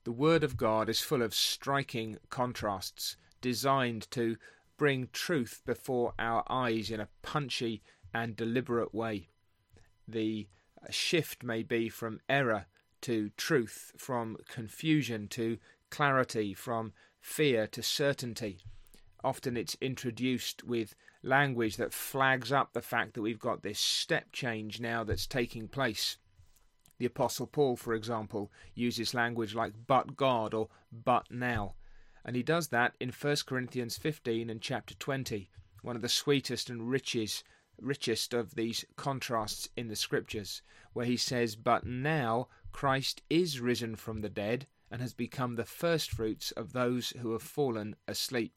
The Word of God is full of striking contrasts, designed to bring truth before our eyes in a punchy and deliberate way. The shift may be from error to truth, from confusion to clarity, from fear to certainty. Often it's introduced with language that flags up the fact that we've got this step change now that's taking place. The Apostle Paul, for example, uses language like "but God" or "but now." And he does that in 1 Corinthians 15 and chapter 20, one of the sweetest and richest of these contrasts in the Scriptures, where he says, "But now Christ is risen from the dead and has become the firstfruits of those who have fallen asleep."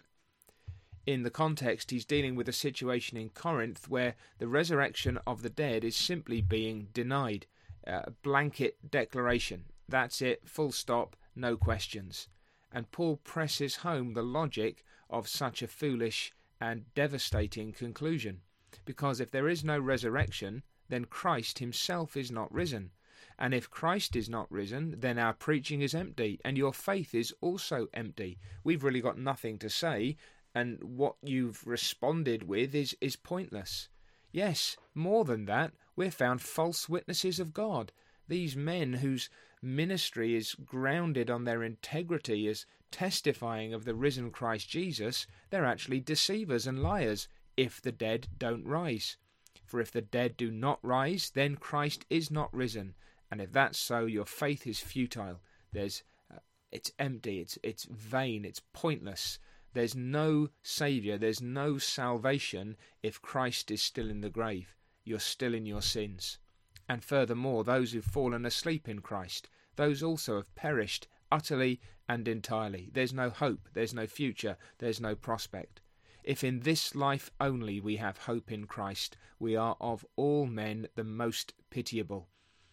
In the context, he's dealing with a situation in Corinth where the resurrection of the dead is simply being denied. A blanket declaration. That's it, full stop, no questions. And Paul presses home the logic of such a foolish and devastating conclusion. Because if there is no resurrection, then Christ himself is not risen. And if Christ is not risen, then our preaching is empty, and your faith is also empty. We've really got nothing to say, and what you've responded with is pointless. Yes, more than that, we're found false witnesses of God. These men whose ministry is grounded on their integrity as testifying of the risen Christ Jesus, they're actually deceivers and liars if the dead don't rise. For if the dead do not rise, then Christ is not risen. And if that's so, your faith is futile. It's empty, it's vain, it's pointless. There's no Saviour, there's no salvation if Christ is still in the grave. You're still in your sins. And furthermore, those who've fallen asleep in Christ, those also have perished utterly and entirely. There's no hope, there's no future, there's no prospect. If in this life only we have hope in Christ, we are of all men the most pitiable.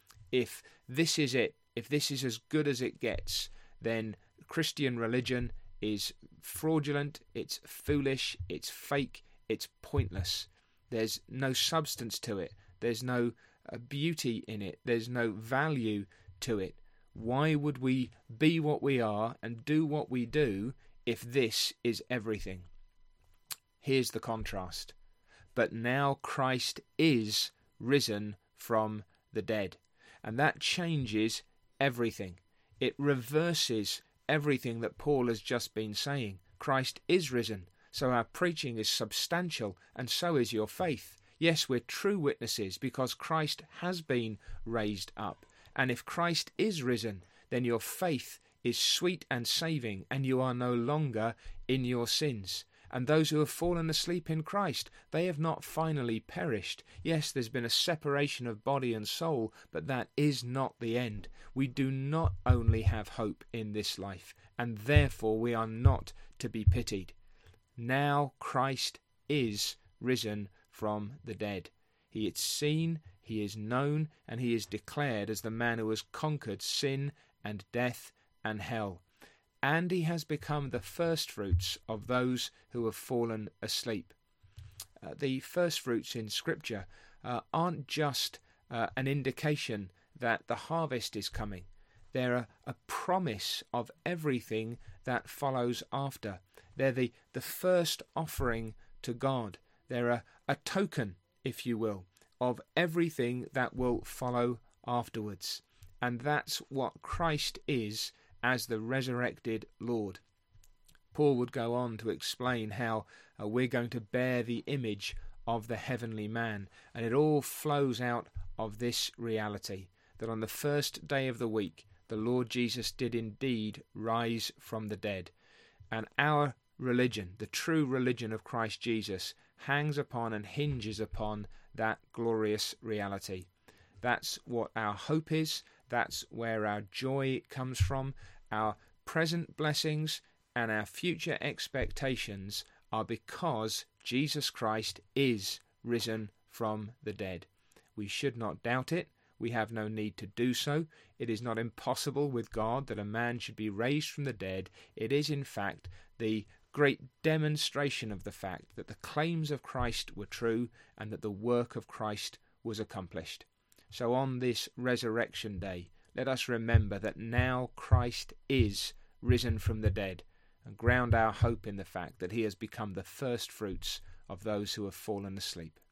If this is it, if this is as good as it gets, then Christian religion is fraudulent, it's foolish, it's fake, it's pointless. There's no substance to it. There's no beauty in it. There's no value to it. Why would we be what we are and do what we do if this is everything? Here's the contrast. But now Christ is risen from the dead. And that changes everything. It reverses everything that Paul has just been saying. Christ is risen, so our preaching is substantial, and so is your faith. Yes, we're true witnesses because Christ has been raised up. And if Christ is risen, then your faith is sweet and saving, and you are no longer in your sins. And those who have fallen asleep in Christ, they have not finally perished. Yes, there's been a separation of body and soul, but that is not the end. We do not only have hope in this life, and therefore we are not to be pitied. Now Christ is risen from the dead. He is seen, he is known, and he is declared as the man who has conquered sin and death and hell. And he has become the firstfruits of those who have fallen asleep. The firstfruits in Scripture aren't just an indication that the harvest is coming. They're a promise of everything that follows after. They're the first offering to God. They're a token, if you will, of everything that will follow afterwards. And that's what Christ is as the resurrected Lord. Paul would go on to explain how we're going to bear the image of the heavenly man, and it all flows out of this reality, that on the first day of the week, the Lord Jesus did indeed rise from the dead. And our religion, the true religion of Christ Jesus, hangs upon and hinges upon that glorious reality. That's what our hope is. That's where our joy comes from. Our present blessings and our future expectations are because Jesus Christ is risen from the dead. We should not doubt it. We have no need to do so. It is not impossible with God that a man should be raised from the dead. It is, in fact, the great demonstration of the fact that the claims of Christ were true and that the work of Christ was accomplished. So on this resurrection day, let us remember that now Christ is risen from the dead, and ground our hope in the fact that he has become the first fruits of those who have fallen asleep.